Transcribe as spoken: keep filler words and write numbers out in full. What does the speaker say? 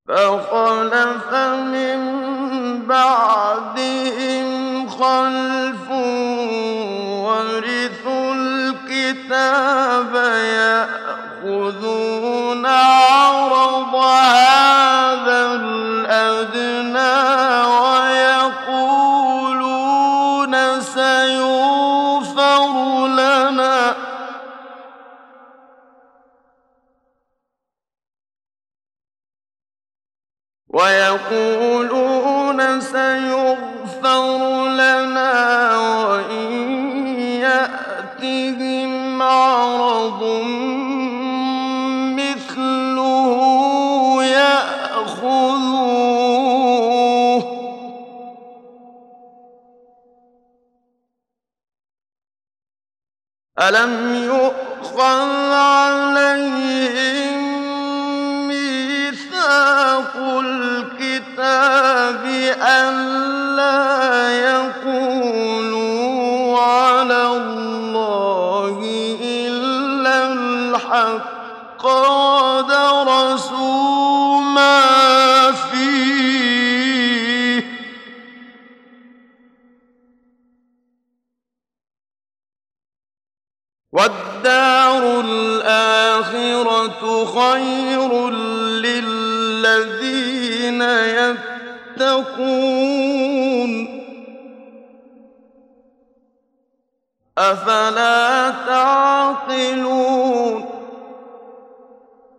فَخَلَفَ مِن بَعْدِهِمْ خَلْفٌ وَرِثُوا الْكِتَابَ يَأْخُذُونَ عَرَضَ هَٰذَا الْأَدْنَىٰ وَيَقُولُونَ سَيُغْفَرُ لَنَا وَيَقُولُونَ سَيُغْفَرُ لَنَا وَإِن يَأْتِهِمْ عَرَضٌ مِّثْلُهُ يَأْخُذُوهُ ۚ أَلَمْ يُؤْخَذْ عَلَيْهِم مِّيثَاقُ الْكِتَابِ أَن لَّا يَقُولُوا عَلَى اللَّهِ إِلَّا الْحَقَّ وَدَرَسُوا مَا فِيهِ ۗ وَالدَّارُ الْآخِرَةُ خَيْرٌ لِّلَّذِينَ يَتَّقُونَ ۗ أَفَلَا تَعْقِلُونَ